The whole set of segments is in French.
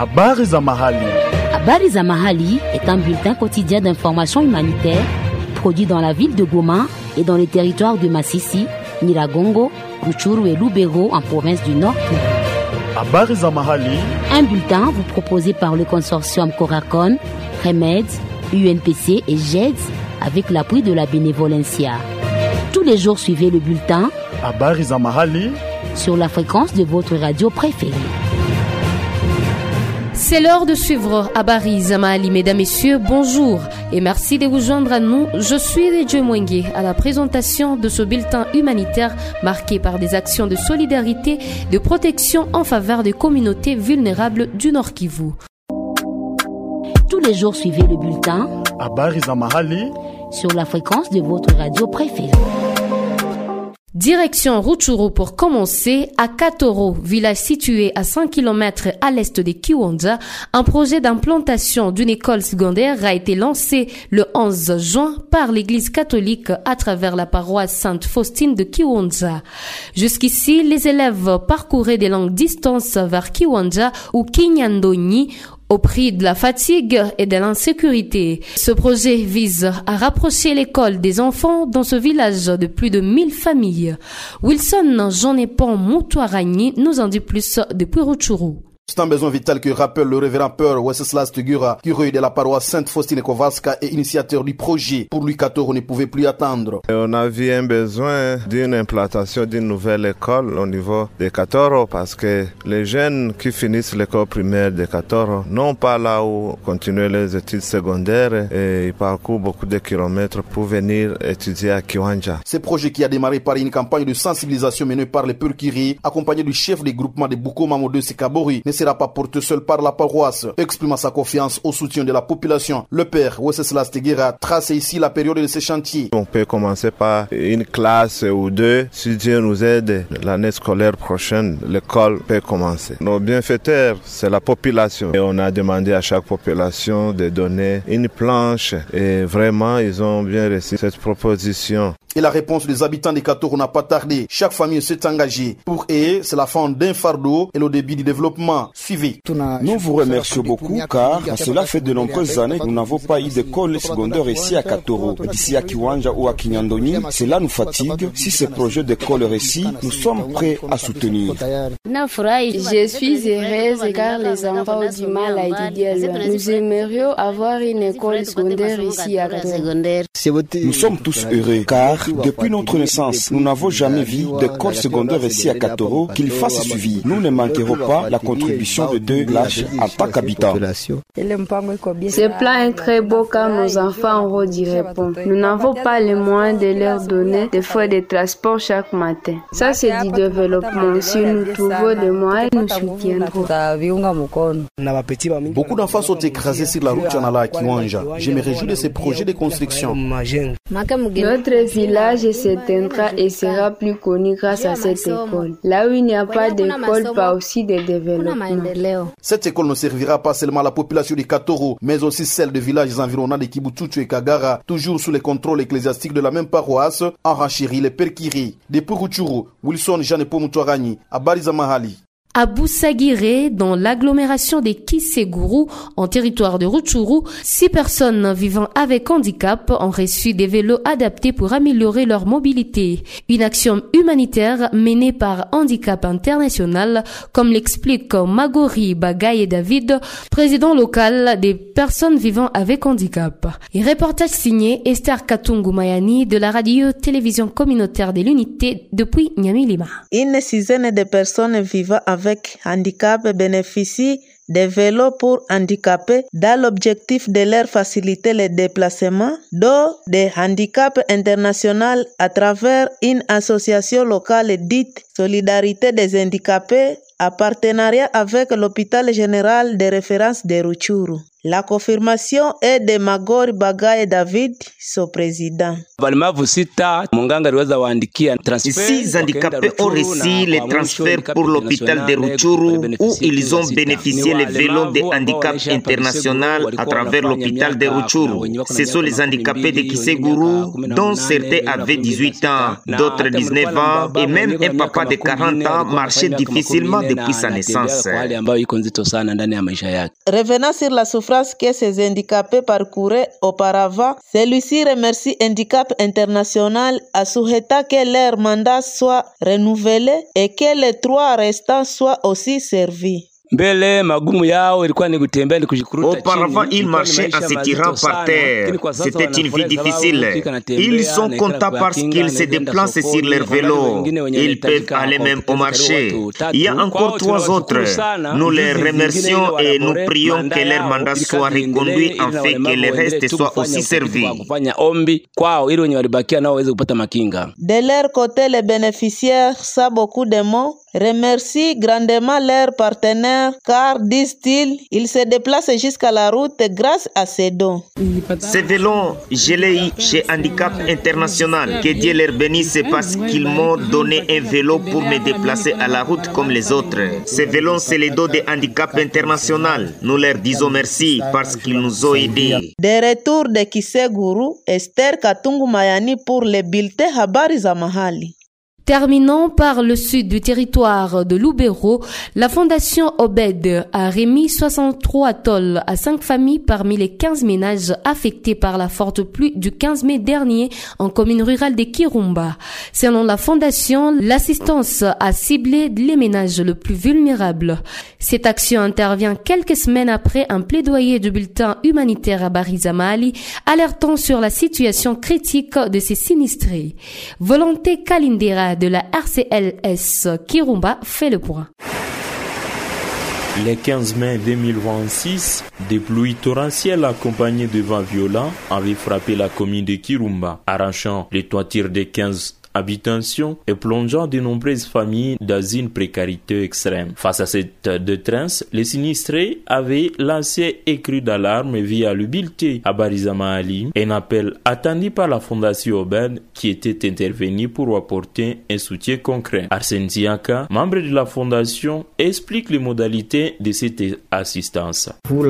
Habari za mahali. Habari za mahali est un bulletin quotidien d'information humanitaire produit dans la ville de Goma et dans les territoires de Masisi, Nyiragongo, Rutshuru et Lubero en province du Nord. Habari za mahali. Un bulletin vous proposé par le consortium Coracon, Remed, UNPC et GEDS avec l'appui de la Bénévolencia. Tous les jours, suivez le bulletin Habari za mahali sur la fréquence de votre radio préférée. C'est l'heure de suivre Habari za Mahali. Mesdames, Messieurs, bonjour et merci de vous joindre à nous. Je suis Redje Mwenge à la présentation de ce bulletin humanitaire marqué par des actions de solidarité, de protection en faveur des communautés vulnérables du Nord Kivu. Tous les jours, suivez le bulletin Habari za mahali sur la fréquence de votre radio préférée. Direction Rutshuru pour commencer, à Katoro, village situé à 5 km à l'est de Kiwanja, un projet d'implantation d'une école secondaire a été lancé le 11 juin par l'église catholique à travers la paroisse Sainte-Faustine de Kiwanja. Jusqu'ici, les élèves parcouraient des longues distances vers Kiwanja ou Kinyandonyi, au prix de la fatigue et de l'insécurité. Ce projet vise à rapprocher l'école des enfants dans ce village de plus de 1000 familles. Wilson Jean-Népon Moutouaragni nous en dit plus depuis Rutshuru. C'est un besoin vital que rappelle le révérend Père Wenceslas Tegura, curé de la paroisse Sainte-Faustine Kowalska et initiateur du projet. Pour lui, Katoro ne pouvait plus attendre. On avait un besoin d'une implantation d'une nouvelle école au niveau de Katoro parce que les jeunes qui finissent l'école primaire de Katoro n'ont pas là où continuer les études secondaires et ils parcourent beaucoup de kilomètres pour venir étudier à Kiwanja. Ce projet qui a démarré par une campagne de sensibilisation menée par les Père Kiri, accompagné du chef des groupements de Bukoma Modou Sikabori, ne sera pas porté seul par la paroisse. Exprimant sa confiance au soutien de la population, le père Wenceslas Tegura trace ici la période de ces chantiers. On peut commencer par une classe ou deux. Si Dieu nous aide, l'année scolaire prochaine, l'école peut commencer. Nos bienfaiteurs, c'est la population. Et on a demandé à chaque population de donner une planche et vraiment, ils ont bien reçu cette proposition. Et la réponse des habitants de Katoro n'a pas tardé. Chaque famille s'est engagée. Pour eux, c'est la fin d'un fardeau et le début du développement. Suivez. Nous vous remercions beaucoup car cela fait de nombreuses années que nous n'avons pas eu d'école secondaire ici à Katoro. D'ici à Kiwanja ou à Kinyandonyi, cela nous fatigue. Si ce projet d'école réussit, nous sommes prêts à soutenir. Je suis heureuse car les enfants ont du mal à étudier loin. Nous aimerions avoir une école secondaire ici à Katoro. Nous sommes tous heureux car depuis notre naissance, nous n'avons jamais vu d'école secondaire ici à Katoro qu'il fasse suivi. Nous ne manquerons pas la contribution de deux villages en tant qu'habitants. Ce plan est très beau car nos enfants auront du repos. Nous n'avons pas les moyens de leur donner des frais de transport chaque matin. Ça, c'est du développement. Si nous trouvons des moyens, nous soutiendrons. Beaucoup d'enfants sont écrasés sur la route Chanala à Kiwanja. Je me réjouis de ces projets de construction. Notre village s'éteindra et sera plus connu grâce à cette école. Là où il n'y a pas d'école, pas aussi de développement. Cette école ne servira pas seulement à la population de Katoro, mais aussi celle des villages environnants de Kibututu et Kagara, toujours sous le contrôle ecclésiastique de la même paroisse, en Ranchiri, les Père Kiri. Depuis Rutshuru, Wilson Jean-Népon Moutouaragni, Habari za Mahali. À Boussagiré, dans l'agglomération des Kiseguru, en territoire de Rutshuru, 6 personnes vivant avec handicap ont reçu des vélos adaptés pour améliorer leur mobilité. Une action humanitaire menée par Handicap International, comme l'explique Magori Bagaye David, président local des personnes vivant avec handicap. Un reportage signé Esther Katungu Mayani de la radio-télévision communautaire de l'unité depuis Nyamilima. Une dizaine de personnes vivant avec handicap bénéficient des vélos pour handicapés dans l'objectif de leur faciliter le déplacement dont des handicaps international à travers une association locale dite Solidarité des handicapés en partenariat avec l'hôpital général de référence de Rutshuru. La confirmation est de Magori Bagaye David, son président. Ici, les handicapés ont reçu les transferts pour l'hôpital de Rutshuru où ils ont bénéficié distribuer les vélos de handicap international à travers l'hôpital de Rutshuru. Ce sont les handicapés de Kiseguru, dont certains avaient 18 ans, d'autres 19 ans, et même un papa de 40 ans marchait difficilement depuis sa naissance. Revenant sur la souffrance que ces handicapés parcouraient auparavant, celui-ci remercie Handicap International à souhaiter que leur mandat soit renouvelé et que les 3 restants soient aussi servis. Auparavant, ils marchaient en se tirant par terre. C'était une vie difficile. Ils sont contents parce qu'ils se déplacent sur leur vélo. Ils peuvent aller même au marché. Il y a encore 3 autres. Nous les remercions et nous prions que leur mandat soit reconduit afin que les restes soient aussi servis. De leur côté, les bénéficiaires, sans beaucoup de mots, remercient grandement leurs partenaires car, disent-ils, ils se déplacent jusqu'à la route grâce à ces dons. Ces vélos, je l'ai eu chez Handicap International. Que Dieu leur bénisse parce qu'ils m'ont donné un vélo pour me déplacer à la route comme les autres. Ces vélos, c'est les dons de Handicap International. Nous leur disons merci parce qu'ils nous ont aidés. De retour de Kiseguru, Esther Katungu Mayani pour les bulletins Habari za Mahali. Terminant par le sud du territoire de Lubero, la fondation Obed a remis 63 tôles à 5 familles parmi les 15 ménages affectés par la forte pluie du 15 mai dernier en commune rurale de Kirumba. Selon la fondation, l'assistance a ciblé les ménages les plus vulnérables. Cette action intervient quelques semaines après un plaidoyer du bulletin humanitaire Habari za Mahali alertant sur la situation critique de ces sinistrés. Volonté Kalindera de la RCLS Kirumba fait le point. Le 15 mai 2026, des pluies torrentielles accompagnées de vents violents avaient frappé la commune de Kirumba, arrachant les toitures des 15 habitations et plongeant de nombreuses familles dans une précarité extrême. Face à cette détresse, les sinistrés avaient lancé un cri d'alarme via le bulletin Habari za Mahali, un appel attendu par la fondation Obed qui était intervenue pour apporter un soutien concret. Arsène Ziaka, membre de la fondation, explique les modalités de cette assistance.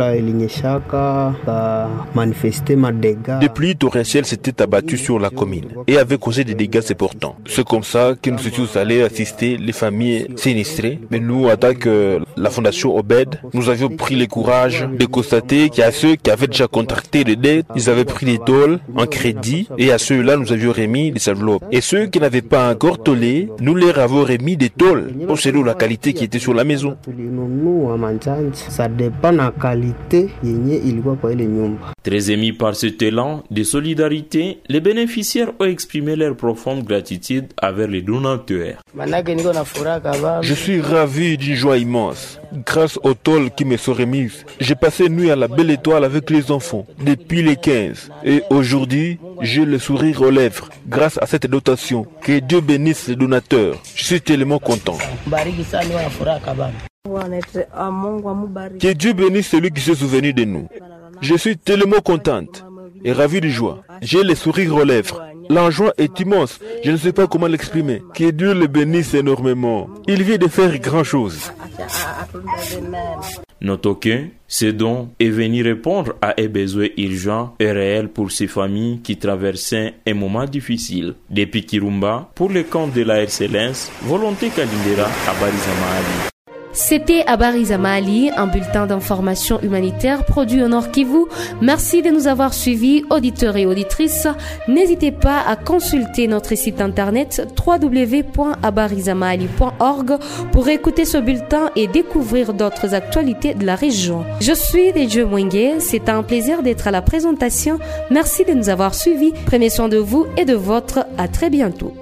Des pluies torrentielles s'étaient abattues sur la commune et avaient causé des dégâts importants. C'est comme ça que nous étions allés assister les familles sinistrées. Mais nous, en tant que la fondation Obed, nous avions pris le courage de constater qu'il y a ceux qui avaient déjà contracté des dettes, ils avaient pris des tôles en crédit et à ceux-là, nous avions remis des enveloppes. Et ceux qui n'avaient pas encore tôlé, nous leur avons remis des tôles pour selon la qualité qui était sur la maison. Ça dépend de la qualité. Très émis par cet élan de solidarité, les bénéficiaires ont exprimé leur profonde gratitude envers les donateurs. Je suis ravi d'une joie immense. Grâce aux tôles qui me sont remises, j'ai passé une nuit à la Belle Étoile avec les enfants depuis les 15. Et aujourd'hui, j'ai le sourire aux lèvres grâce à cette dotation. Que Dieu bénisse les donateurs. Je suis tellement content. Que Dieu bénisse celui qui s'est souvenu de nous. Je suis tellement contente et ravie de joie. J'ai le sourire aux lèvres. La joie est immense. Je ne sais pas comment l'exprimer. Que Dieu le bénisse énormément. Il vient de faire grand chose. Notons que ce don est venu répondre à un besoin urgent et réel pour ces familles qui traversaient un moment difficile. Depuis Kirumba, pour le compte de la RCLS, Volonté Kalindera Habari za Mahali. C'était Habari za Mahali, un bulletin d'information humanitaire produit au Nord Kivu. Merci de nous avoir suivis, auditeurs et auditrices. N'hésitez pas à consulter notre site internet www.habarizamahali.org pour écouter ce bulletin et découvrir d'autres actualités de la région. Je suis Dejo Mwenge, c'est un plaisir d'être à la présentation. Merci de nous avoir suivis. Prenez soin de vous et de votre. À très bientôt.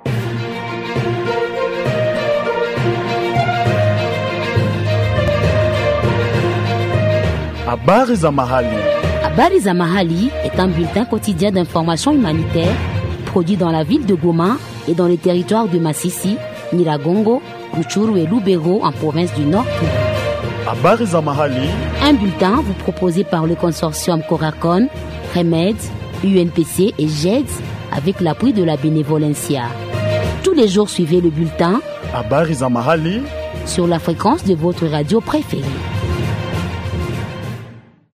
Habari za Mahali. Habari za Mahali est un bulletin quotidien d'information humanitaire produit dans la ville de Goma et dans les territoires de Masisi, Nyiragongo, Rutshuru et Lubero en province du Nord Kivu. Habari za Mahali. Un bulletin vous proposé par le consortium Coracon, Remed, UNPC et GEDS avec l'appui de la Bénévolencia. Tous les jours, suivez le bulletin Habari za Mahali sur la fréquence de votre radio préférée.